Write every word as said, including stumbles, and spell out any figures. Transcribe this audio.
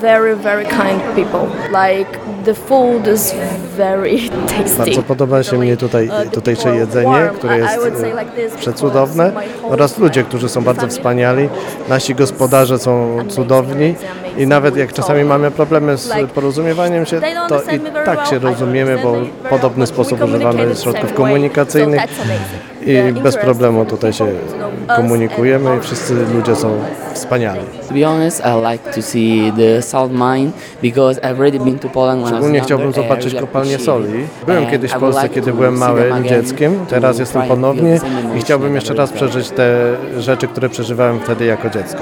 very, very kind people. Like the food is very tasty. Bardzo podoba się mnie tutaj tutejsze jedzenie, które jest przecudowne, oraz ludzie, którzy są bardzo wspaniali. Nasi gospodarze są cudowni i nawet jak czasami mamy problemy z porozumiewaniem się, to i tak się rozumiemy, bo w podobny sposób używamy środków komunikacyjnych i bez problemu tutaj się komunikujemy i wszyscy ludzie są wspaniali. To be honest, I like to see the salt mine because I've already been to Poland when I was Szczególnie younger. chciałbym zobaczyć kopalnię soli. Byłem kiedyś w Polsce, kiedy byłem małym dzieckiem, teraz jestem ponownie i chciałbym jeszcze raz przeżyć te rzeczy, które przeżywałem wtedy jako dziecko.